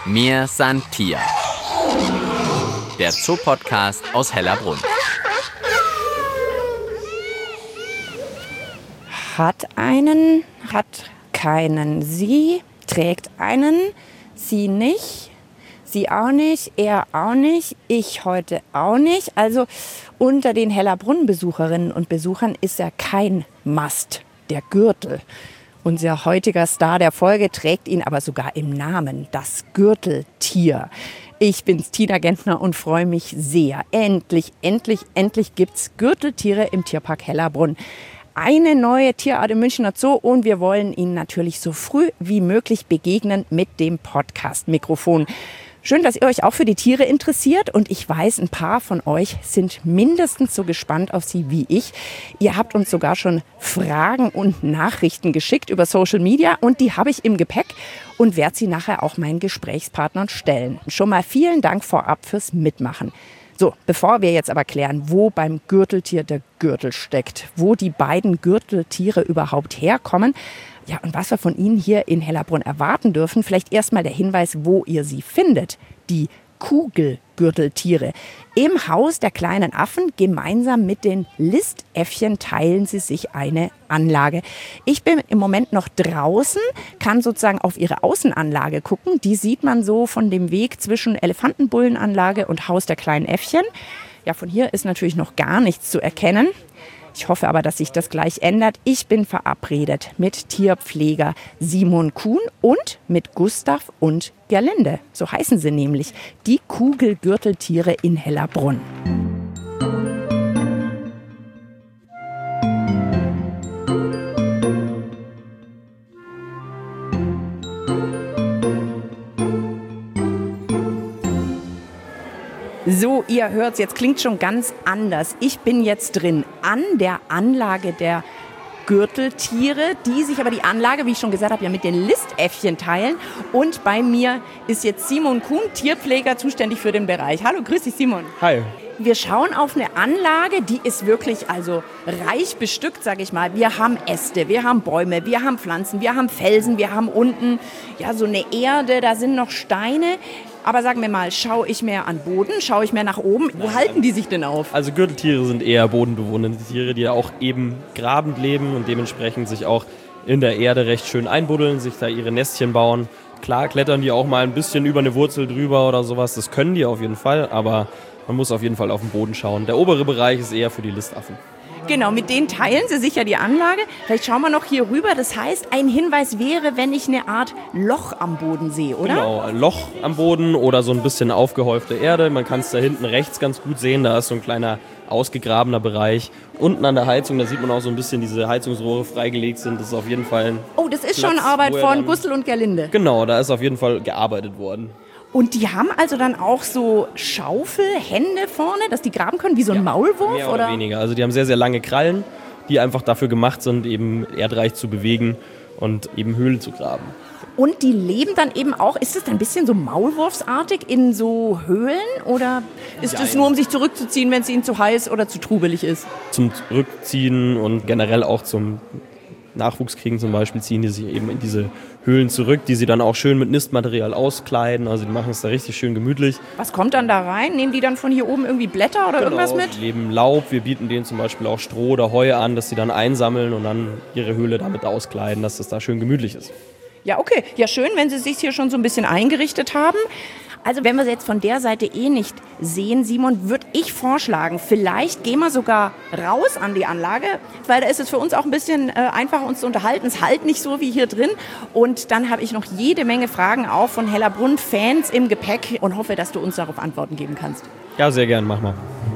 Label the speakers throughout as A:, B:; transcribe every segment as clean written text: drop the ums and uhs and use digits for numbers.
A: Mir san Tier. Der Zoopodcast aus Hellerbrunn.
B: Hat einen, hat keinen. Sie trägt einen, sie nicht, sie auch nicht, er auch nicht, ich heute auch nicht. Also unter den Hellerbrunn-Besucherinnen und Besuchern ist ja kein Must, der Gürtel. Unser heutiger Star der Folge trägt ihn aber sogar im Namen, das Gürteltier. Ich bin's, Tina Gentner, und freue mich sehr. Endlich gibt's Gürteltiere im Tierpark Hellerbrunn. Eine neue Tierart im Münchner Zoo und wir wollen Ihnen natürlich so früh wie möglich begegnen mit dem Podcast-Mikrofon. Schön, dass ihr euch auch für die Tiere interessiert und ich weiß, ein paar von euch sind mindestens so gespannt auf sie wie ich. Ihr habt uns sogar schon Fragen und Nachrichten geschickt über Social Media und die habe ich im Gepäck und werde sie nachher auch meinen Gesprächspartnern stellen. Schon mal vielen Dank vorab fürs Mitmachen. So, bevor wir jetzt aber klären, wo beim Gürteltier der Gürtel steckt, wo die beiden Gürteltiere überhaupt herkommen, ja, und was wir von Ihnen hier in Hellerbrunn erwarten dürfen, vielleicht erstmal der Hinweis, wo ihr sie findet. Die Kugelgürteltiere. Im Haus der kleinen Affen, gemeinsam mit den Listäffchen, teilen sie sich eine Anlage. Ich bin im Moment noch draußen, kann sozusagen auf ihre Außenanlage gucken. Die sieht man so von dem Weg zwischen Elefantenbullenanlage und Haus der kleinen Äffchen. Ja, von hier ist natürlich noch gar nichts zu erkennen. Ich hoffe aber, dass sich das gleich ändert. Ich bin verabredet mit Tierpfleger Simon Kuhn und mit Gustav und Gerlinde. So heißen sie nämlich, die Kugelgürteltiere in Hellerbrunn. So, ihr hört's, jetzt klingt schon ganz anders. Ich bin jetzt drin an der Anlage der Gürteltiere, die sich aber die Anlage, wie ich schon gesagt habe, ja mit den Listäffchen teilen. Und bei mir ist jetzt Simon Kuhn, Tierpfleger, zuständig für den Bereich. Hallo, grüß dich, Simon.
C: Hi.
B: Wir schauen auf eine Anlage, die ist wirklich also reich bestückt, sage ich mal. Wir haben Äste, wir haben Bäume, wir haben Pflanzen, wir haben Felsen, wir haben unten ja so eine Erde, da sind noch Steine. Aber sagen wir mal, schaue ich mehr an Boden, schaue ich mehr nach oben? Wo halten die sich denn auf?
C: Also Gürteltiere sind eher bodenbewohnende Tiere, die ja auch eben grabend leben und dementsprechend sich auch in der Erde recht schön einbuddeln, sich da ihre Nestchen bauen. Klar klettern die auch mal ein bisschen über eine Wurzel drüber oder sowas, das können die auf jeden Fall, aber man muss auf jeden Fall auf den Boden schauen. Der obere Bereich ist eher für die Listaffen.
B: Genau, mit denen teilen sie sich ja die Anlage. Vielleicht schauen wir noch hier rüber. Das heißt, ein Hinweis wäre, wenn ich eine Art Loch am Boden sehe, oder?
C: Genau, ein Loch am Boden oder so ein bisschen aufgehäufte Erde. Man kann es da hinten rechts ganz gut sehen. Da ist so ein kleiner ausgegrabener Bereich. Unten an der Heizung, da sieht man auch so ein bisschen diese Heizungsrohre freigelegt sind. Das ist auf jeden Fall ein
B: Oh, das ist
C: Platz,
B: schon Arbeit von Gustl und Gerlinde.
C: Genau, da ist auf jeden Fall gearbeitet worden.
B: Und die haben also dann auch so Schaufelhände vorne, dass die graben können, wie so ein Maulwurf?
C: Mehr oder weniger. Also die haben sehr, sehr lange Krallen, die einfach dafür gemacht sind, eben erdreich zu bewegen und eben Höhlen zu graben.
B: Und die leben dann eben auch, ist es ein bisschen so maulwurfsartig in so Höhlen? Oder ist es nur, um sich zurückzuziehen, wenn es ihnen zu heiß oder zu trubelig ist?
C: Zum Zurückziehen und generell auch zum Nachwuchs kriegen zum Beispiel, ziehen die sich eben in diese Höhlen zurück, die sie dann auch schön mit Nistmaterial auskleiden. Also die machen es da richtig schön gemütlich.
B: Was kommt dann da rein? Nehmen die dann von hier oben irgendwie Blätter oder irgendwas mit?
C: Die leben Laub. Wir bieten denen zum Beispiel auch Stroh oder Heu an, dass sie dann einsammeln und dann ihre Höhle damit auskleiden, dass das da schön gemütlich ist.
B: Ja, okay. Ja, schön, wenn sie sich hier schon so ein bisschen eingerichtet haben. Also wenn wir sie jetzt von der Seite nicht sehen, Simon, würde ich vorschlagen, vielleicht gehen wir sogar raus an die Anlage, weil da ist es für uns auch ein bisschen einfacher, uns zu unterhalten. Es halt nicht so wie hier drin. Und dann habe ich noch jede Menge Fragen auch von Hellerbrunn-Fans im Gepäck und hoffe, dass du uns darauf Antworten geben kannst.
C: Ja, sehr gern, mach mal.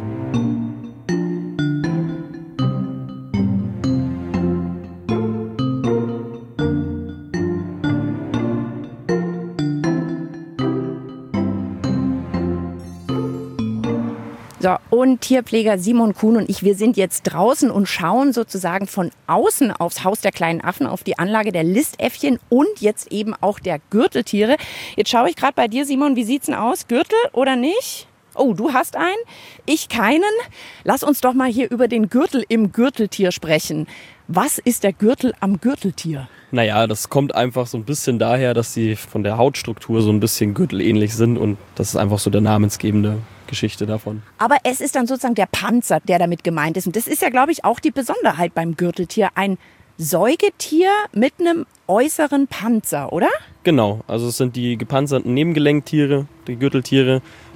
B: So, und Tierpfleger Simon Kuhn und ich, wir sind jetzt draußen und schauen sozusagen von außen aufs Haus der kleinen Affen, auf die Anlage der Listäffchen und jetzt eben auch der Gürteltiere. Jetzt schaue ich gerade bei dir, Simon, wie sieht's denn aus? Gürtel oder nicht? Oh, du hast einen, ich keinen. Lass uns doch mal hier über den Gürtel im Gürteltier sprechen. Was ist der Gürtel am Gürteltier?
C: Naja, das kommt einfach so ein bisschen daher, dass sie von der Hautstruktur so ein bisschen gürtelähnlich sind und das ist einfach so der namensgebende Geschichte davon.
B: Aber es ist dann sozusagen der Panzer, der damit gemeint ist. Und das ist ja, glaube ich, auch die Besonderheit beim Gürteltier. Ein Säugetier mit einem äußeren Panzer, oder?
C: Genau, also es sind die gepanzerten Nebengelenktiere, die Gürteltiere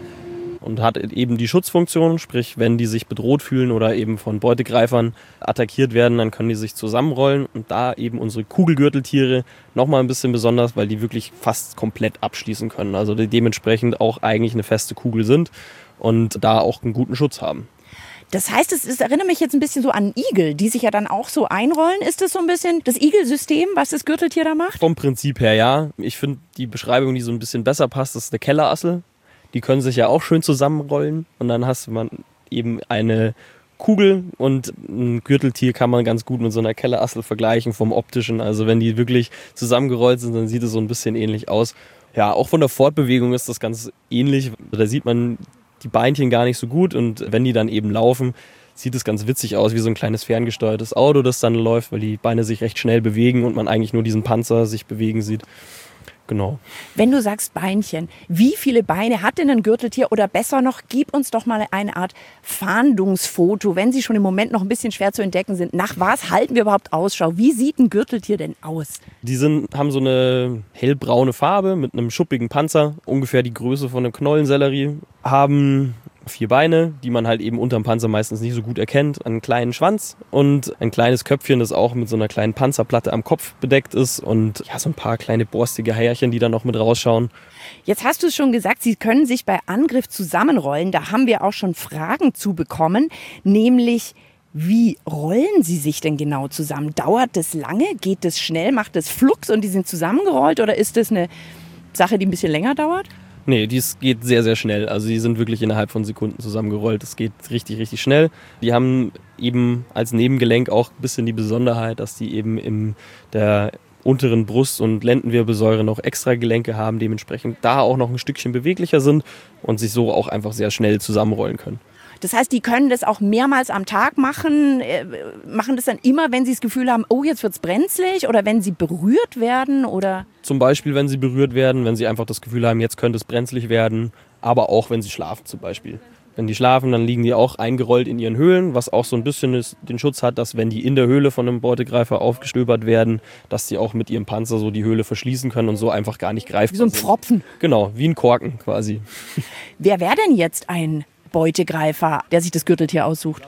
C: und hat eben die Schutzfunktion, sprich wenn die sich bedroht fühlen oder eben von Beutegreifern attackiert werden, dann können die sich zusammenrollen und da eben unsere Kugelgürteltiere nochmal ein bisschen besonders, weil die wirklich fast komplett abschließen können, also die dementsprechend auch eigentlich eine feste Kugel sind und da auch einen guten Schutz haben.
B: Das heißt, es erinnert mich jetzt ein bisschen so an Igel, die sich ja dann auch so einrollen. Ist das so ein bisschen das Igelsystem, was das Gürteltier da macht?
C: Vom Prinzip her ja. Ich finde die Beschreibung, die so ein bisschen besser passt, ist eine Kellerassel. Die können sich ja auch schön zusammenrollen und dann hast man eben eine Kugel und ein Gürteltier kann man ganz gut mit so einer Kellerassel vergleichen vom Optischen. Also wenn die wirklich zusammengerollt sind, dann sieht es so ein bisschen ähnlich aus. Ja, auch von der Fortbewegung ist das ganz ähnlich. Da sieht man die Beinchen gar nicht so gut und wenn die dann eben laufen, sieht es ganz witzig aus, wie so ein kleines ferngesteuertes Auto, das dann läuft, weil die Beine sich recht schnell bewegen und man eigentlich nur diesen Panzer sich bewegen sieht. Genau.
B: Wenn du sagst Beinchen, wie viele Beine hat denn ein Gürteltier? Oder besser noch, gib uns doch mal eine Art Fahndungsfoto, wenn sie schon im Moment noch ein bisschen schwer zu entdecken sind. Nach was halten wir überhaupt Ausschau? Wie sieht ein Gürteltier denn aus?
C: Die haben so eine hellbraune Farbe mit einem schuppigen Panzer, ungefähr die Größe von einem Knollensellerie, haben 4 Beine, die man halt eben unterm Panzer meistens nicht so gut erkennt, einen kleinen Schwanz und ein kleines Köpfchen, das auch mit so einer kleinen Panzerplatte am Kopf bedeckt ist und ja, so ein paar kleine borstige Härchen, die da noch mit rausschauen.
B: Jetzt hast du es schon gesagt, sie können sich bei Angriff zusammenrollen. Da haben wir auch schon Fragen zu bekommen, nämlich wie rollen sie sich denn genau zusammen? Dauert das lange? Geht das schnell? Macht das flugs und die sind zusammengerollt oder ist das eine Sache, die ein bisschen länger dauert?
C: Nee, dies geht sehr, sehr schnell. Also die sind wirklich innerhalb von Sekunden zusammengerollt. Das geht richtig, richtig schnell. Die haben eben als Nebengelenk auch ein bisschen die Besonderheit, dass die eben in der unteren Brust- und Lendenwirbelsäure noch extra Gelenke haben, dementsprechend da auch noch ein Stückchen beweglicher sind und sich so auch einfach sehr schnell zusammenrollen können.
B: Das heißt, die können das auch mehrmals am Tag machen, machen das dann immer, wenn sie das Gefühl haben, oh, jetzt wird's brenzlig oder wenn sie berührt werden oder?
C: Zum Beispiel, wenn sie berührt werden, wenn sie einfach das Gefühl haben, jetzt könnte es brenzlig werden, aber auch wenn sie schlafen zum Beispiel. Wenn die schlafen, dann liegen die auch eingerollt in ihren Höhlen, was auch so ein bisschen den Schutz hat, dass wenn die in der Höhle von einem Beutegreifer aufgestöbert werden, dass die auch mit ihrem Panzer so die Höhle verschließen können und so einfach gar nicht greifbar sind.
B: Wie so ein Pfropfen.
C: Genau, wie ein Korken quasi.
B: Wer wäre denn jetzt ein Beutegreifer, der sich das Gürteltier aussucht?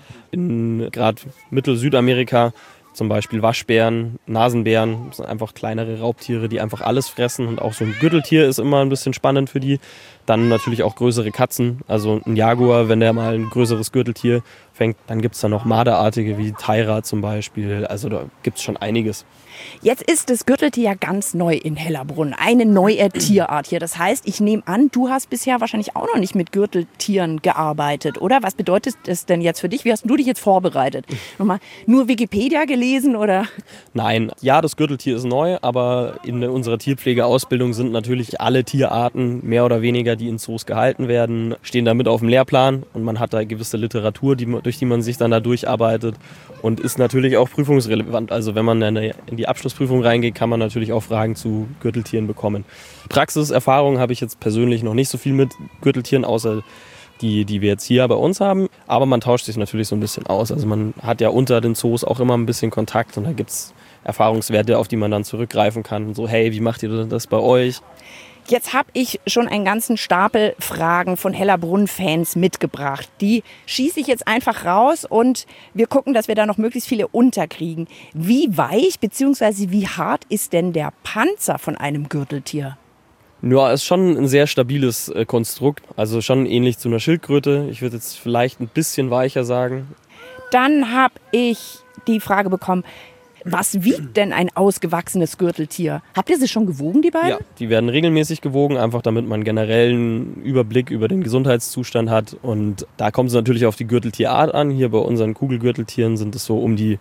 C: In gerade Mittel-Südamerika zum Beispiel Waschbären, Nasenbären, das sind einfach kleinere Raubtiere, die einfach alles fressen und auch so ein Gürteltier ist immer ein bisschen spannend für die. Dann natürlich auch größere Katzen, also ein Jaguar, wenn der mal ein größeres Gürteltier fängt, dann gibt es da noch Marderartige wie Taira zum Beispiel, also da gibt es schon einiges.
B: Jetzt ist das Gürteltier ja ganz neu in Hellerbrunn, eine neue Tierart hier. Das heißt, ich nehme an, du hast bisher wahrscheinlich auch noch nicht mit Gürteltieren gearbeitet, oder? Was bedeutet das denn jetzt für dich? Wie hast du dich jetzt vorbereitet? Nochmal, nur Wikipedia gelesen, oder?
C: Nein, ja, das Gürteltier ist neu, aber in unserer Tierpflegeausbildung sind natürlich alle Tierarten, mehr oder weniger, die in Zoos gehalten werden, stehen da mit auf dem Lehrplan und man hat da gewisse Literatur, durch die man sich dann da durcharbeitet und ist natürlich auch prüfungsrelevant. Also wenn man in die Abschlussprüfung reingeht, kann man natürlich auch Fragen zu Gürteltieren bekommen. Praxiserfahrung habe ich jetzt persönlich noch nicht so viel mit Gürteltieren, außer die wir jetzt hier bei uns haben. Aber man tauscht sich natürlich so ein bisschen aus. Also man hat ja unter den Zoos auch immer ein bisschen Kontakt und da gibt es Erfahrungswerte, auf die man dann zurückgreifen kann. So, hey, wie macht ihr das bei euch?
B: Jetzt habe ich schon einen ganzen Stapel Fragen von Hellerbrunn-Fans mitgebracht. Die schieße ich jetzt einfach raus und wir gucken, dass wir da noch möglichst viele unterkriegen. Wie weich bzw. wie hart ist denn der Panzer von einem Gürteltier?
C: Ja, ist schon ein sehr stabiles Konstrukt. Also schon ähnlich zu einer Schildkröte. Ich würde jetzt vielleicht ein bisschen weicher sagen.
B: Dann habe ich die Frage bekommen, was wiegt denn ein ausgewachsenes Gürteltier? Habt ihr sie schon gewogen, die beiden?
C: Ja, die werden regelmäßig gewogen, einfach damit man generell einen Überblick über den Gesundheitszustand hat. Und da kommt es natürlich auf die Gürteltierart an. Hier bei unseren Kugelgürteltieren sind es so um die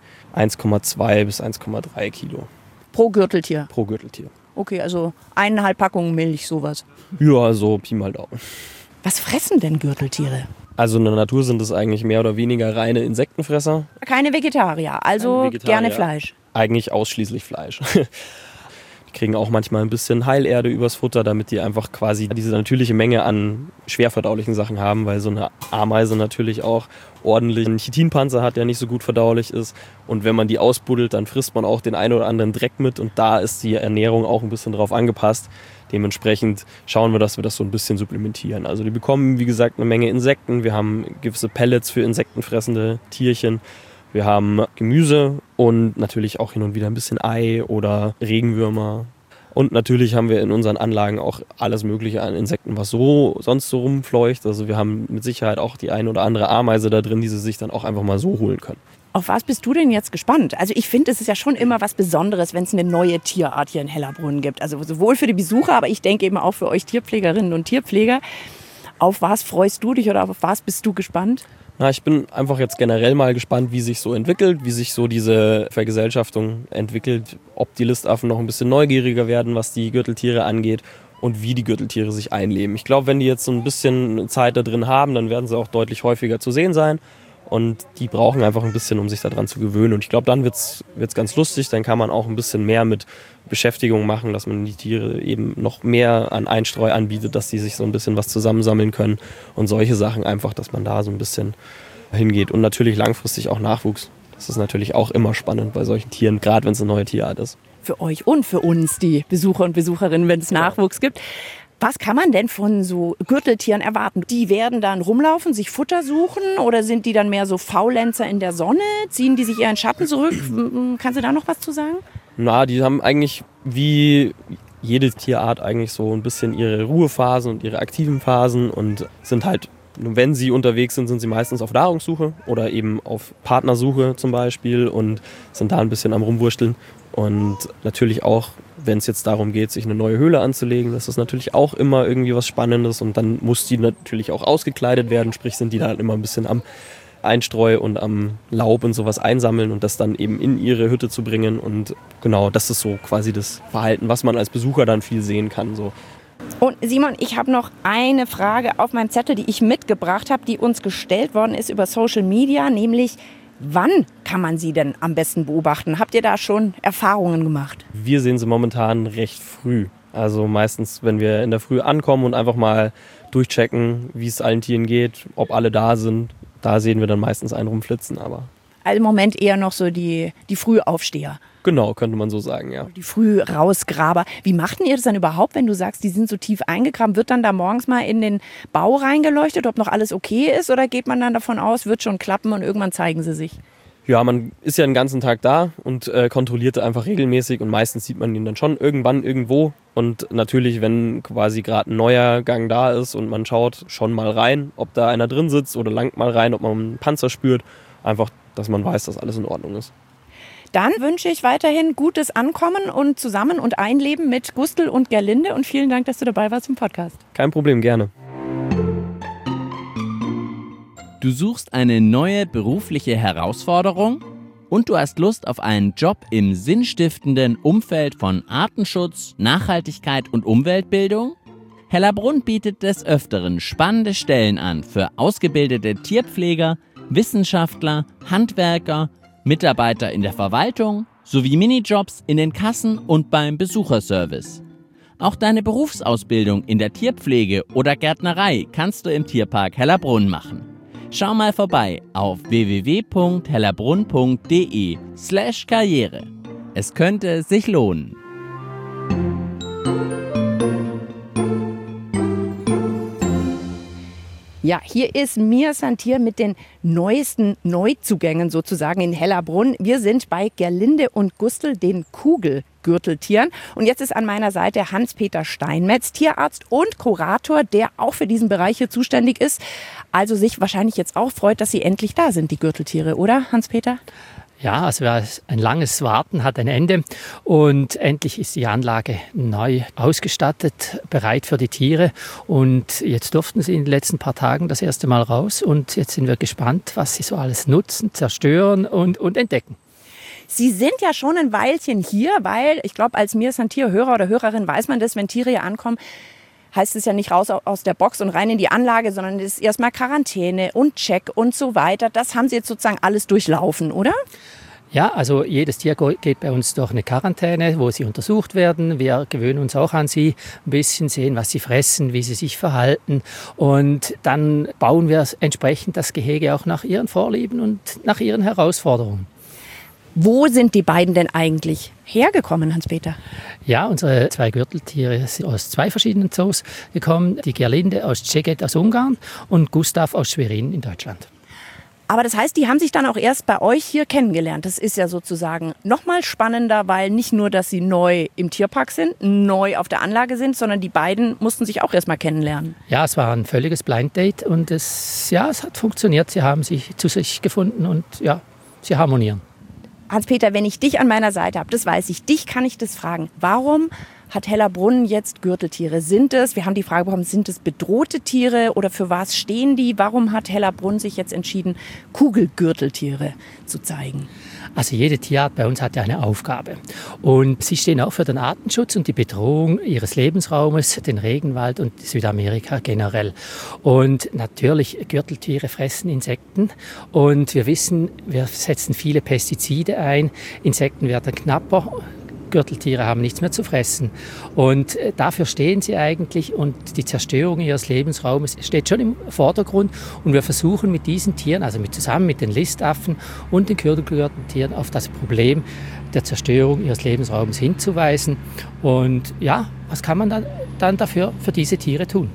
C: 1,2 bis 1,3 Kilo.
B: Pro Gürteltier?
C: Pro Gürteltier.
B: Okay, also 1,5 Packungen Milch, sowas.
C: Ja, so Pi mal Daumen.
B: Was fressen denn Gürteltiere?
C: Also in der Natur sind es eigentlich mehr oder weniger reine Insektenfresser.
B: Keine Vegetarier, also
C: Keine Vegetarier.
B: gerne Fleisch.
C: Eigentlich ausschließlich Fleisch. Die kriegen auch manchmal ein bisschen Heilerde übers Futter, damit die einfach quasi diese natürliche Menge an schwerverdaulichen Sachen haben, weil so eine Ameise natürlich auch ordentlich einen Chitinpanzer hat, der nicht so gut verdaulich ist. Und wenn man die ausbuddelt, dann frisst man auch den einen oder anderen Dreck mit. Und da ist die Ernährung auch ein bisschen drauf angepasst. Dementsprechend schauen wir, dass wir das so ein bisschen supplementieren. Also die bekommen, wie gesagt, eine Menge Insekten. Wir haben gewisse Pellets für insektenfressende Tierchen. Wir haben Gemüse und natürlich auch hin und wieder ein bisschen Ei oder Regenwürmer. Und natürlich haben wir in unseren Anlagen auch alles Mögliche an Insekten, was sonst so rumfleucht. Also wir haben mit Sicherheit auch die ein oder andere Ameise da drin, die sie sich dann auch einfach mal so holen können.
B: Auf was bist du denn jetzt gespannt? Also ich finde, es ist ja schon immer was Besonderes, wenn es eine neue Tierart hier in Hellerbrunn gibt. Also sowohl für die Besucher, aber ich denke eben auch für euch Tierpflegerinnen und Tierpfleger. Auf was freust du dich oder auf was bist du gespannt?
C: Na, ich bin einfach jetzt generell mal gespannt, wie sich so entwickelt, wie sich so diese Vergesellschaftung entwickelt, ob die Listaffen noch ein bisschen neugieriger werden, was die Gürteltiere angeht und wie die Gürteltiere sich einleben. Ich glaube, wenn die jetzt so ein bisschen Zeit da drin haben, dann werden sie auch deutlich häufiger zu sehen sein. Und die brauchen einfach ein bisschen, um sich daran zu gewöhnen. Und ich glaube, dann wird's ganz lustig. Dann kann man auch ein bisschen mehr mit Beschäftigung machen, dass man die Tiere eben noch mehr an Einstreu anbietet, dass die sich so ein bisschen was zusammensammeln können. Und solche Sachen einfach, dass man da so ein bisschen hingeht. Und natürlich langfristig auch Nachwuchs. Das ist natürlich auch immer spannend bei solchen Tieren, gerade wenn es eine neue Tierart ist.
B: Für euch und für uns, die Besucher und Besucherinnen, wenn es Nachwuchs gibt. Was kann man denn von so Gürteltieren erwarten? Die werden dann rumlaufen, sich Futter suchen oder sind die dann mehr so Faulenzer in der Sonne? Ziehen die sich eher in Schatten zurück? Kannst du da noch was zu sagen?
C: Na, die haben eigentlich wie jede Tierart eigentlich so ein bisschen ihre Ruhephasen und ihre aktiven Phasen und sind halt, wenn sie unterwegs sind, sind sie meistens auf Nahrungssuche oder eben auf Partnersuche zum Beispiel und sind da ein bisschen am Rumwursteln. Und natürlich auch, wenn es jetzt darum geht, sich eine neue Höhle anzulegen, das ist natürlich auch immer irgendwie was Spannendes und dann muss die natürlich auch ausgekleidet werden, sprich sind die da immer ein bisschen am Einstreu und am Laub und sowas einsammeln und das dann eben in ihre Hütte zu bringen und genau, das ist so quasi das Verhalten, was man als Besucher dann viel sehen kann. So.
B: Und Simon, ich habe noch eine Frage auf meinem Zettel, die ich mitgebracht habe, die uns gestellt worden ist über Social Media, nämlich wann kann man sie denn am besten beobachten? Habt ihr da schon Erfahrungen gemacht?
C: Wir sehen sie momentan recht früh. Also meistens, wenn wir in der Früh ankommen und einfach mal durchchecken, wie es allen Tieren geht, ob alle da sind, da sehen wir dann meistens einen rumflitzen. Aber
B: Also im Moment eher noch so die Frühaufsteher.
C: genau, könnte man so sagen, ja.
B: Die Frührausgraber. Wie macht denn ihr das dann überhaupt, wenn du sagst, die sind so tief eingegraben? Wird dann da morgens mal in den Bau reingeleuchtet, ob noch alles okay ist? Oder geht man dann davon aus, wird schon klappen und irgendwann zeigen sie sich?
C: Ja, man ist ja den ganzen Tag da und kontrolliert einfach regelmäßig und meistens sieht man ihn dann schon irgendwann irgendwo. Und natürlich, wenn quasi gerade ein neuer Gang da ist und man schaut schon mal rein, ob da einer drin sitzt oder langt mal rein, ob man einen Panzer spürt, einfach, dass man weiß, dass alles in Ordnung ist.
B: Dann wünsche ich weiterhin gutes Ankommen und Zusammen- und Einleben mit Gustl und Gerlinde. Und vielen Dank, dass du dabei warst im Podcast.
C: Kein Problem, gerne.
A: Du suchst eine neue berufliche Herausforderung und du hast Lust auf einen Job im sinnstiftenden Umfeld von Artenschutz, Nachhaltigkeit und Umweltbildung? Hellerbrunn bietet des Öfteren spannende Stellen an für ausgebildete Tierpfleger, Wissenschaftler, Handwerker, Mitarbeiter in der Verwaltung sowie Minijobs in den Kassen und beim Besucherservice. Auch deine Berufsausbildung in der Tierpflege oder Gärtnerei kannst du im Tierpark Hellerbrunn machen. Schau mal vorbei auf www.hellerbrunn.de/Karriere. Es könnte sich lohnen.
B: Ja, hier ist Mia Santier mit den neuesten Neuzugängen sozusagen in Hellerbrunn. Wir sind bei Gerlinde und Gustl, den Kugelgürteltieren. Und jetzt ist an meiner Seite Hans-Peter Steinmetz, Tierarzt und Kurator, der auch für diesen Bereich hier zuständig ist. Also sich wahrscheinlich jetzt auch freut, dass sie endlich da sind, die Gürteltiere, oder Hans-Peter?
D: Ja, also ein langes Warten hat ein Ende und endlich ist die Anlage neu ausgestattet, bereit für die Tiere. Und jetzt durften sie in den letzten paar Tagen das erste Mal raus und jetzt sind wir gespannt, was sie so alles nutzen, zerstören und entdecken.
B: Sie sind ja schon ein Weilchen hier, weil ich glaube, als Mia Santier Hörer oder Hörerin weiß man das, wenn Tiere hier ankommen, heißt es ja nicht raus aus der Box und rein in die Anlage, sondern es ist erstmal Quarantäne und Check und so weiter. Das haben Sie jetzt sozusagen alles durchlaufen, oder?
D: Ja, also jedes Tier geht bei uns durch eine Quarantäne, wo sie untersucht werden. Wir gewöhnen uns auch an sie, ein bisschen sehen, was sie fressen, wie sie sich verhalten. Und dann bauen wir entsprechend das Gehege auch nach ihren Vorlieben und nach ihren Herausforderungen.
B: Wo sind die beiden denn eigentlich hergekommen, Hans-Peter?
D: Ja, unsere 2 Gürteltiere sind aus 2 verschiedenen Zoos gekommen. Die Gerlinde aus Szeged aus Ungarn und Gustav aus Schwerin in Deutschland.
B: Aber das heißt, die haben sich dann auch erst bei euch hier kennengelernt. Das ist ja sozusagen noch mal spannender, weil nicht nur, dass sie neu im Tierpark sind, neu auf der Anlage sind, sondern die beiden mussten sich auch erst mal kennenlernen.
D: Ja, es war ein völliges Blind Date und es hat funktioniert. Sie haben sich zu sich gefunden und ja, sie harmonieren.
B: Hans-Peter, wenn ich dich an meiner Seite habe, das weiß ich, dich kann ich das fragen. Warum hat Hellerbrunn jetzt Gürteltiere? Wir haben die Frage bekommen, sind es bedrohte Tiere oder für was stehen die? Warum hat Hellerbrunn sich jetzt entschieden, Kugelgürteltiere zu zeigen?
D: Also jede Tierart bei uns hat ja eine Aufgabe. Und sie stehen auch für den Artenschutz und die Bedrohung ihres Lebensraumes, den Regenwald und Südamerika generell. Und natürlich, Gürteltiere fressen Insekten. Und wir wissen, wir setzen viele Pestizide ein. Insekten werden knapper. Gürteltiere haben nichts mehr zu fressen. Und dafür stehen sie eigentlich und die Zerstörung ihres Lebensraumes steht schon im Vordergrund. Und wir versuchen mit diesen Tieren, also zusammen mit den Listaffen und den Kugelgürteltieren, auf das Problem der Zerstörung ihres Lebensraums hinzuweisen. Und ja, was kann man dann dafür für diese Tiere tun?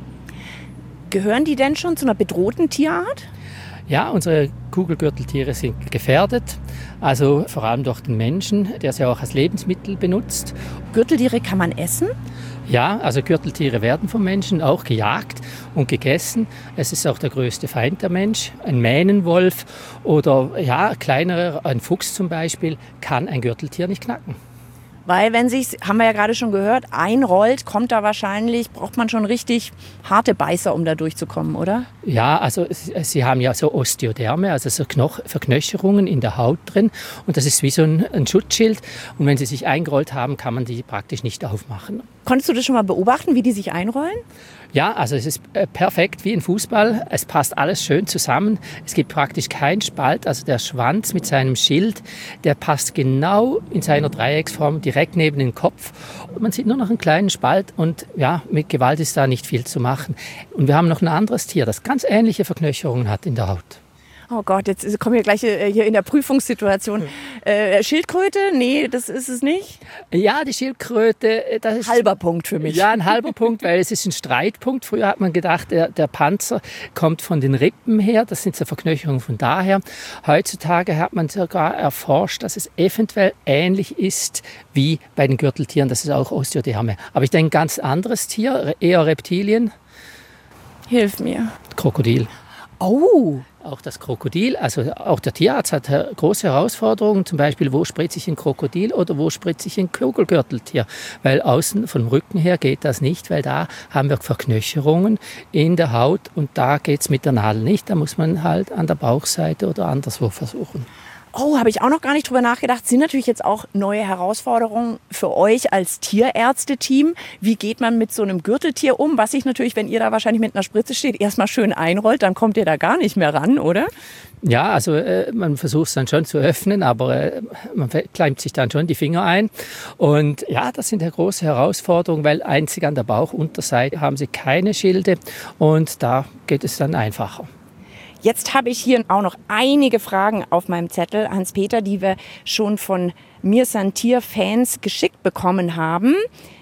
B: Gehören die denn schon zu einer bedrohten Tierart?
D: Ja, unsere Kugelgürteltiere sind gefährdet, also vor allem durch den Menschen, der sie auch als Lebensmittel benutzt.
B: Gürteltiere kann man essen?
D: Ja, also Gürteltiere werden vom Menschen auch gejagt und gegessen. Es ist auch der größte Feind der Mensch. Ein Mähnenwolf oder kleinerer, ein Fuchs zum Beispiel, kann ein Gürteltier nicht knacken.
B: Weil wenn sich's, haben wir ja gerade schon gehört, einrollt, braucht man schon richtig harte Beißer, um da durchzukommen, oder?
D: Ja, also sie haben ja so Osteoderme, also so Verknöcherungen in der Haut drin. Und das ist wie so ein Schutzschild. Und wenn sie sich eingerollt haben, kann man die praktisch nicht aufmachen.
B: Konntest du das schon mal beobachten, wie die sich einrollen?
D: Ja, also es ist perfekt wie im Fußball. Es passt alles schön zusammen. Es gibt praktisch keinen Spalt. Also der Schwanz mit seinem Schild, der passt genau in seiner Dreiecksform direkt neben den Kopf. Man sieht nur noch einen kleinen Spalt und ja, mit Gewalt ist da nicht viel zu machen. Und wir haben noch ein anderes Tier, das ganz ähnliche Verknöcherungen hat in der Haut.
B: Oh Gott, jetzt kommen wir gleich hier in der Prüfungssituation. Schildkröte? Nee, das ist es nicht.
D: Ja, die Schildkröte, das ist...
B: Halber Punkt für mich.
D: Ja, ein halber Punkt, weil es ist ein Streitpunkt. Früher hat man gedacht, der Panzer kommt von den Rippen her. Das sind so Verknöcherungen von daher. Heutzutage hat man sogar erforscht, dass es eventuell ähnlich ist wie bei den Gürteltieren. Das ist auch Osteoderme. Aber ich denke, ein ganz anderes Tier, eher Reptilien.
B: Hilf mir.
D: Krokodil.
B: Oh!
D: Auch das Krokodil, also auch der Tierarzt hat große Herausforderungen, zum Beispiel, wo spritze ich ein Krokodil oder wo spritze ich ein Kugelgürteltier, weil außen vom Rücken her geht das nicht, weil da haben wir Verknöcherungen in der Haut und da geht es mit der Nadel nicht, da muss man halt an der Bauchseite oder anderswo versuchen.
B: Oh, habe ich auch noch gar nicht drüber nachgedacht. Sind natürlich jetzt auch neue Herausforderungen für euch als Tierärzte-Team. Wie geht man mit so einem Gürteltier um? Was sich natürlich, wenn ihr da wahrscheinlich mit einer Spritze steht, erstmal schön einrollt, dann kommt ihr da gar nicht mehr ran, oder?
D: Ja, also man versucht es dann schon zu öffnen, aber man klemmt sich dann schon die Finger ein. Und ja, das sind ja große Herausforderungen, weil einzig an der Bauchunterseite haben sie keine Schilde und da geht es dann einfacher.
B: Jetzt habe ich hier auch noch einige Fragen auf meinem Zettel, Hans-Peter, die wir schon von Mir sind Tier-Fans geschickt bekommen haben.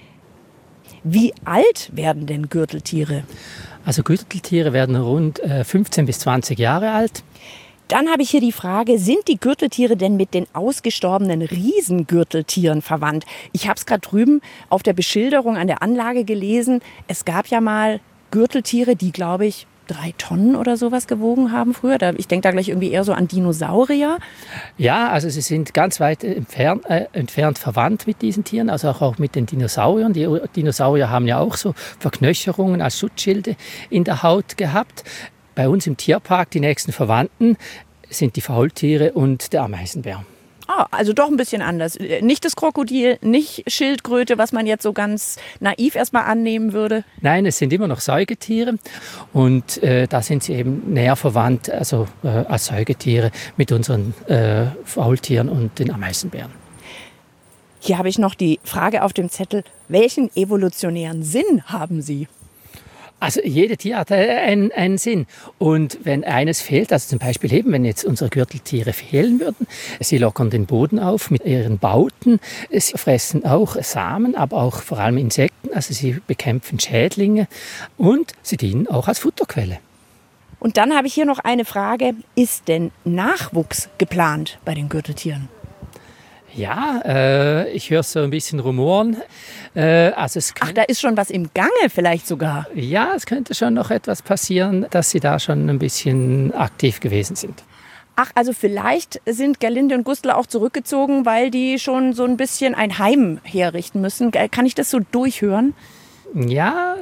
B: Wie alt werden denn Gürteltiere?
D: Also Gürteltiere werden rund 15 bis 20 Jahre alt.
B: Dann habe ich hier die Frage, sind die Gürteltiere denn mit den ausgestorbenen Riesengürteltieren verwandt? Ich habe es gerade drüben auf der Beschilderung an der Anlage gelesen. Es gab ja mal Gürteltiere, die, glaube ich, 3 Tonnen oder sowas gewogen haben früher. Ich denke da gleich irgendwie eher so an Dinosaurier.
D: Ja, also sie sind ganz weit entfernt verwandt mit diesen Tieren, also auch mit den Dinosauriern. Die Dinosaurier haben ja auch so Verknöcherungen als Schutzschilde in der Haut gehabt. Bei uns im Tierpark, die nächsten Verwandten, sind die Faultiere und der Ameisenbär.
B: Ah, also doch ein bisschen anders. Nicht das Krokodil, nicht Schildkröte, was man jetzt so ganz naiv erstmal annehmen würde.
D: Nein, es sind immer noch Säugetiere und da sind sie eben näher verwandt, also als Säugetiere mit unseren Faultieren und den Ameisenbären.
B: Hier habe ich noch die Frage auf dem Zettel, welchen evolutionären Sinn haben sie?
D: Also jede Tierart hat einen Sinn. Und wenn eines fehlt, also zum Beispiel eben, wenn jetzt unsere Gürteltiere fehlen würden, sie lockern den Boden auf mit ihren Bauten, sie fressen auch Samen, aber auch vor allem Insekten, also sie bekämpfen Schädlinge und sie dienen auch als Futterquelle.
B: Und dann habe ich hier noch eine Frage, ist denn Nachwuchs geplant bei den Gürteltieren?
D: Ja, ich höre so ein bisschen Rumoren.
B: Ach, da ist schon was im Gange vielleicht sogar.
D: Ja, es könnte schon noch etwas passieren, dass sie da schon ein bisschen aktiv gewesen sind.
B: Ach, also vielleicht sind Gerlinde und Gustl auch zurückgezogen, weil die schon so ein bisschen ein Heim herrichten müssen. Kann ich das so durchhören?
D: Ja,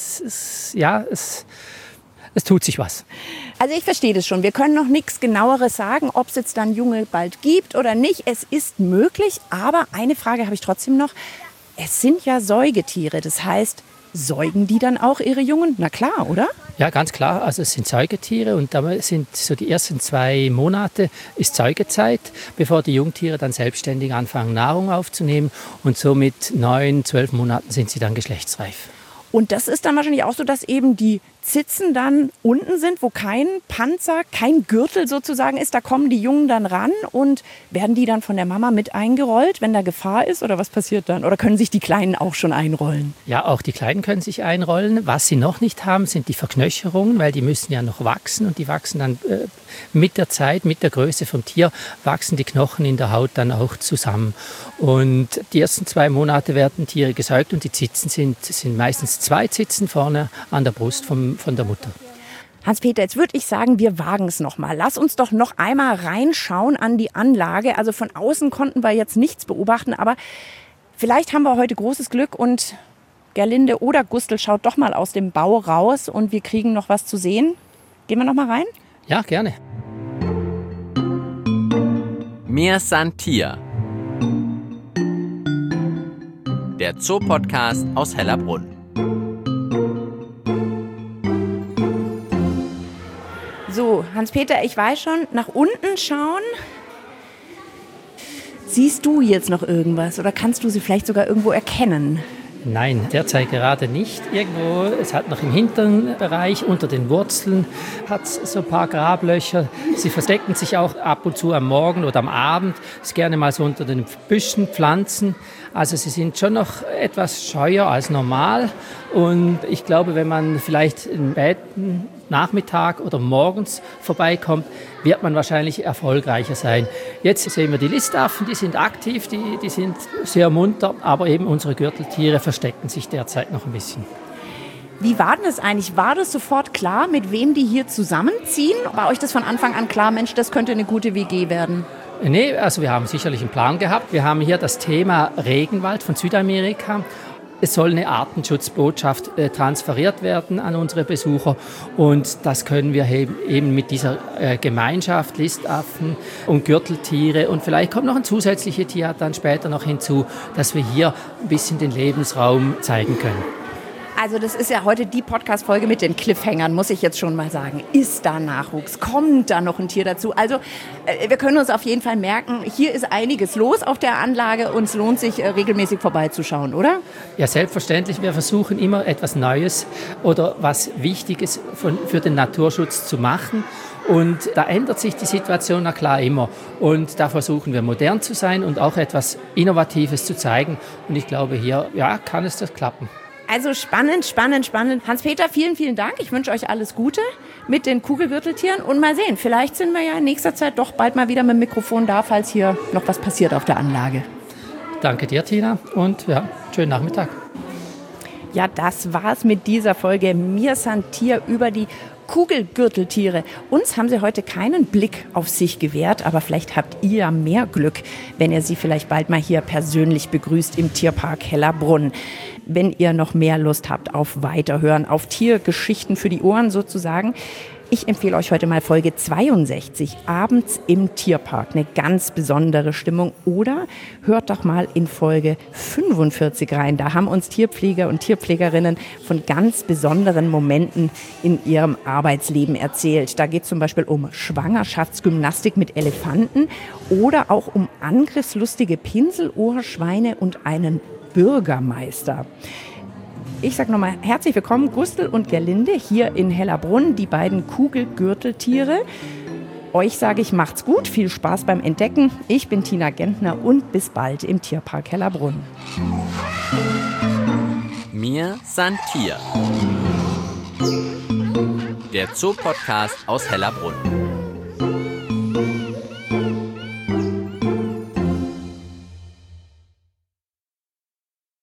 D: es tut sich was.
B: Also ich verstehe das schon. Wir können noch nichts Genaueres sagen, ob es jetzt dann Junge bald gibt oder nicht. Es ist möglich, aber eine Frage habe ich trotzdem noch. Es sind ja Säugetiere, das heißt, säugen die dann auch ihre Jungen? Na klar, oder?
D: Ja, ganz klar. Also es sind Säugetiere und da sind so die ersten 2 Monate ist Säugezeit, bevor die Jungtiere dann selbstständig anfangen, Nahrung aufzunehmen. Und so mit 9, 12 Monaten sind sie dann geschlechtsreif.
B: Und das ist dann wahrscheinlich auch so, dass eben die Zitzen dann unten sind, wo kein Panzer, kein Gürtel sozusagen ist. Da kommen die Jungen dann ran und werden die dann von der Mama mit eingerollt, wenn da Gefahr ist? Oder was passiert dann? Oder können sich die Kleinen auch schon einrollen?
D: Ja, auch die Kleinen können sich einrollen. Was sie noch nicht haben, sind die Verknöcherungen, weil die müssen ja noch wachsen. Und die wachsen dann mit der Zeit, mit der Größe vom Tier, wachsen die Knochen in der Haut dann auch zusammen. Und die ersten 2 Monate werden Tiere gesäugt und die Zitzen sind meistens 2 Zitzen vorne an der Brust von der Mutter.
B: Hans-Peter, jetzt würde ich sagen, wir wagen es noch mal. Lass uns doch noch einmal reinschauen an die Anlage. Also von außen konnten wir jetzt nichts beobachten, aber vielleicht haben wir heute großes Glück und Gerlinde oder Gustl schaut doch mal aus dem Bau raus und wir kriegen noch was zu sehen. Gehen wir noch mal rein?
D: Ja, gerne.
A: Mir san Tier. Der Zoopodcast aus Hellerbrunn.
B: So, Hans-Peter, ich weiß schon, nach unten schauen. Siehst du jetzt noch irgendwas oder kannst du sie vielleicht sogar irgendwo erkennen?
D: Nein, derzeit gerade nicht. Irgendwo, es hat noch im hinteren Bereich, unter den Wurzeln, hat es so ein paar Grablöcher. Sie verstecken sich auch ab und zu am Morgen oder am Abend. Das ist gerne mal so unter den Büschen, Pflanzen. Also sie sind schon noch etwas scheuer als normal. Und ich glaube, wenn man vielleicht im späten Nachmittag oder morgens vorbeikommt, wird man wahrscheinlich erfolgreicher sein. Jetzt sehen wir die Listaffen, die sind aktiv, die sind sehr munter, aber eben unsere Gürteltiere verstecken sich derzeit noch ein bisschen.
B: Wie war denn das eigentlich? War das sofort klar, mit wem die hier zusammenziehen? War euch das von Anfang an klar, Mensch, das könnte eine gute WG werden?
D: Nee, also wir haben sicherlich einen Plan gehabt. Wir haben hier das Thema Regenwald von Südamerika. Es soll eine Artenschutzbotschaft transferiert werden an unsere Besucher und das können wir eben mit dieser Gemeinschaft, Listaffen und Gürteltiere und vielleicht kommt noch ein zusätzliches Tier dann später noch hinzu, dass wir hier ein bisschen den Lebensraum zeigen können.
B: Also das ist ja heute die Podcast-Folge mit den Cliffhangern, muss ich jetzt schon mal sagen. Ist da Nachwuchs? Kommt da noch ein Tier dazu? Also wir können uns auf jeden Fall merken, hier ist einiges los auf der Anlage und es lohnt sich, regelmäßig vorbeizuschauen, oder?
D: Ja, selbstverständlich. Wir versuchen immer etwas Neues oder was Wichtiges für den Naturschutz zu machen. Und da ändert sich die Situation na klar immer. Und da versuchen wir modern zu sein und auch etwas Innovatives zu zeigen. Und ich glaube, hier kann es das klappen.
B: Also spannend, spannend, spannend. Hans-Peter, vielen, vielen Dank. Ich wünsche euch alles Gute mit den Kugelgürteltieren. Und mal sehen, vielleicht sind wir ja in nächster Zeit doch bald mal wieder mit dem Mikrofon da, falls hier noch was passiert auf der Anlage.
D: Danke dir, Tina. Und schönen Nachmittag.
B: Ja, das war's mit dieser Folge Mir san Tier über die Kugelgürteltiere. Uns haben sie heute keinen Blick auf sich gewährt, aber vielleicht habt ihr ja mehr Glück, wenn ihr sie vielleicht bald mal hier persönlich begrüßt im Tierpark Hellerbrunn. Wenn ihr noch mehr Lust habt auf Weiterhören, auf Tiergeschichten für die Ohren sozusagen, Ich empfehle euch heute mal Folge 62, abends im Tierpark. Eine ganz besondere Stimmung. Oder hört doch mal in Folge 45 rein. Da haben uns Tierpfleger und Tierpflegerinnen von ganz besonderen Momenten in ihrem Arbeitsleben erzählt. Da geht es zum Beispiel um Schwangerschaftsgymnastik mit Elefanten oder auch um angriffslustige Pinselohrschweine und einen Bürgermeister. Ich sage nochmal herzlich willkommen, Gustl und Gerlinde, hier in Hellerbrunn, die beiden Kugelgürteltiere. Euch sage ich, macht's gut, viel Spaß beim Entdecken. Ich bin Tina Gentner und bis bald im Tierpark Hellerbrunn.
A: Mir san Tier. Der Zoopodcast aus Hellerbrunn.